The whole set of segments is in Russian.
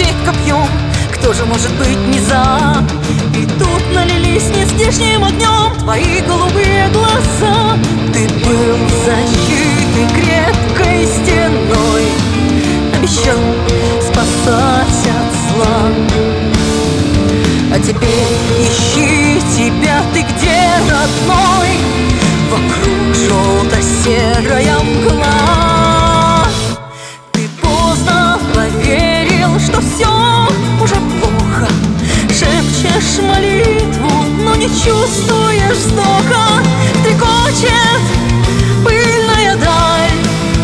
людей копьем. Кто же может быть не за? И тут налились нездешним огнем твои голубые глаза. Ты был защитой крепкой стеной, обещал спасать от зла. А теперь ищи тебя, ты где, родной? Вокруг желто-серая мгла. Ты поздно поверил, что все уже плохо. Шепчешь молитву, но не чувствуешь вздоха. Стрекочет пыльная даль,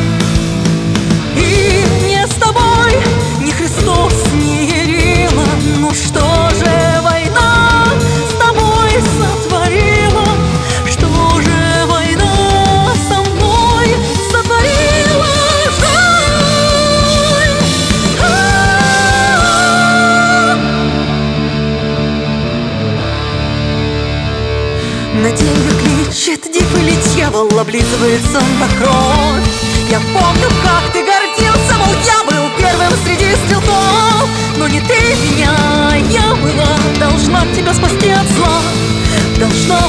и не с тобой ни Христос, ни Ярила. Ну что же война с тобой сотворила? Что же война со мной сотворила? На дереве кличет див или дьявол, облизывается на кровь. Я помню, как ты гордился, мол, я был первым среди стрелков. Но не ты меня, я была должна тебя спасти от зла, должна